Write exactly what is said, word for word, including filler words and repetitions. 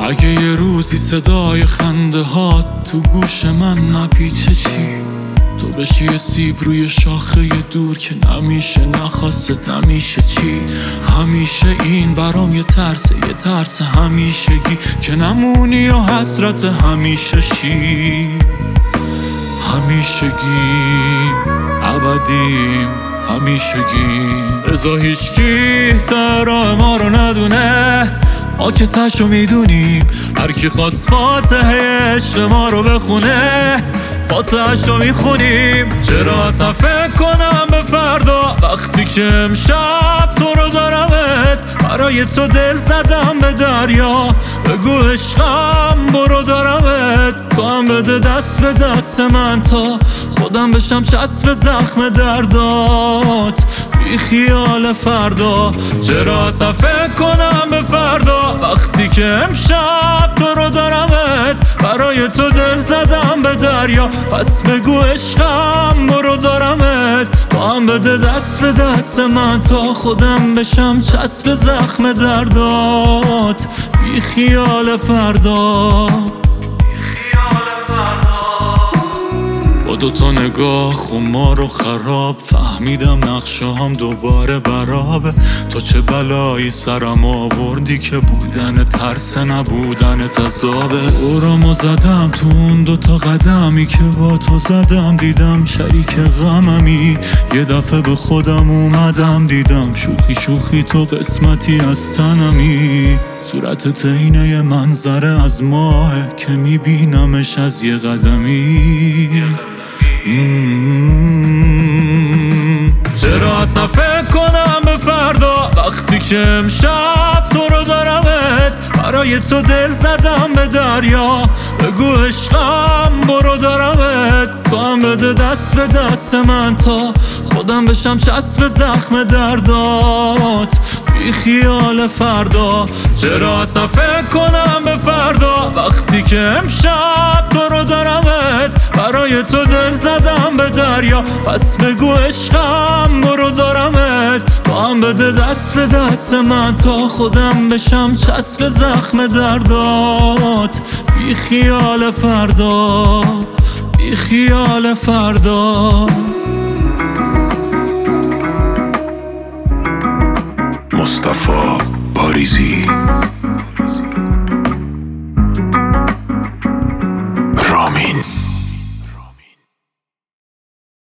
اگه یه روزی صدای خنده هات تو گوش من نپیچه چی؟ تو بشی یه سیب روی شاخه دور که نمیشه نخواست نمیشه چی؟ همیشه این برام یه ترسه، یه ترس همیشگی که نمونی و حسرت همیشه شی. همیشگی ابدیم همیشگی. رضا هیچکی ترا ما رو ندونه، ما که تشو میدونیم. هر کی خواست فاتحه عشق ما رو بخونه، فاتحه‌ش رو میخونیم. چرا اصلا فکر کنم به فردا وقتی که امشب تو رو دارمت؟ برای تو دل زدم به دریا، بگو عشقم برو دارمت. تو هم بده دست به دست من تا خودم بشم چسب زخم دردات، بی خیال فردا. چرا اصلا فکر کنم به فردا وقتی که امشب تو رو دارمت؟ برای تو دل زدم به دریا، پس بگو عشقم برو دارمت. تو هم بده دست به دست من تا خودم بشم چسب زخم دردات، بی خیال فردا. با دوتا نگاه خمار و خراب فهمیدم نقشه هم دوباره برابه. تو چه بلایی سرم آوردی که بودن ترس نبودن تزابه. اورامو زدم تو اون دوتا قدمی که با تو زدم، دیدم شریک غممی. یه دفعه به خودم اومدم دیدم شوخی شوخی تو قسمتی از تنمی. صورتت اینه یه منظره از ماه که میبینمش از یه قدمی. مم. چرا اصلا فکر کنم به فردا وقتی که امشب تو رو دارمت؟ برای تو دل زدم به دریا، بگو عشقم برو دارمت. تو هم بده دست به دست من تا خودم بشم چسب زخم دردات، بی خیال فردا. چرا اصلا فکر کنم به فردا وقتی که امشب تو رو دارمت؟ برای تو دل زدم به دریا، پس بگو عشقم برو دارمت. تو هم بده دست به دست من تا خودم بشم چسب زخم دردات، بی خیال فردا، بی خیال فردا. مصطفی پاریزی، رامین.